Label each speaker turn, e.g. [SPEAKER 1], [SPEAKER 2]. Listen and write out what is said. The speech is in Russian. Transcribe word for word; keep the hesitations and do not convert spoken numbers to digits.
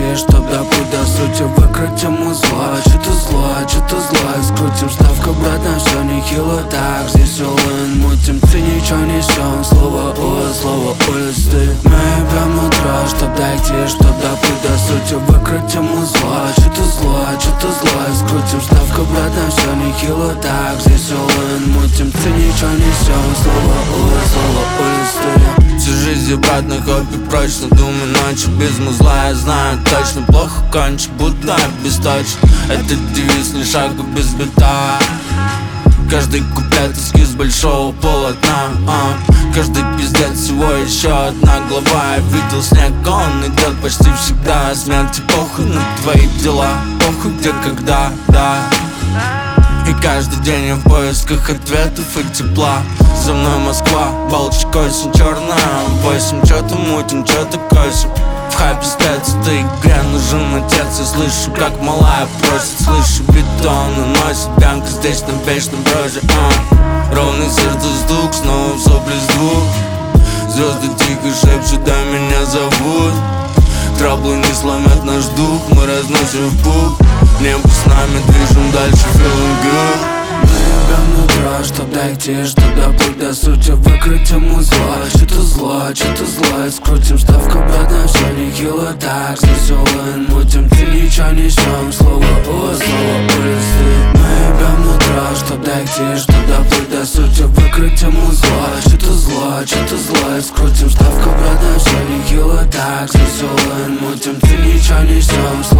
[SPEAKER 1] где, чтоб доплыть до сути. Выкрутим узла, что-то зло, что-то зло. Скрутим ставку, обратно, все нехило так. Здесь улын мутим, ты ничего несем. Слово о, слово улицы. Мы прям утро, чтоб дойти, чтоб доплыть до сути. Выкрутим узла, что-то зло, что-то зло. Скрутим ставку, обратно, все нехило так. Здесь улын мутим, ты ничего несем. Слово о, слово улицы.
[SPEAKER 2] Всю жизнь обратно, хобби прочно. Думаю, ночью без музла, я знаю точно. Плохо кончу, будто бесточно. Этот девиз ни шага без бита. Каждый куплет эскиз большого полотна, а. Каждый пиздец всего еще одна глава. Я видел снег, он идет почти всегда. Смерти похуй на твои дела, похуй где, когда, да. И каждый день я в поисках ответов и тепла. За мной Москва, балочка осень черная. Восемь, чё-то мутим, чё-то косим. В хайпе спец, этой игре нужен отец. Я слышу, как малая просит, слышу бетон уносит бянка здесь на вечном броде, а. Ровный сердце стук, снова в сопли с двух. Звезды тихо шепчут, да меня зовут. Траблы не сломят наш дух, мы разносим в пух. Небо с нами, движем дальше, feeling good.
[SPEAKER 1] Мы ебем утро, чтоб дойти, чтоб доплыть до сути. Выкрутим узла, что-то зло, что-то зло. Скрутим ставку, обратно, все нехило так. Здесь улын мутим, ты ничего несем. Слово о, слово улицы. Мы ебем утро, чтоб дойти, чтоб доплыть до сути. Выкрутим узла, что-то зло, что-то зло. Скрутим ставку, обратно, все нехило так. Здесь улын мутим, ты ничего несем.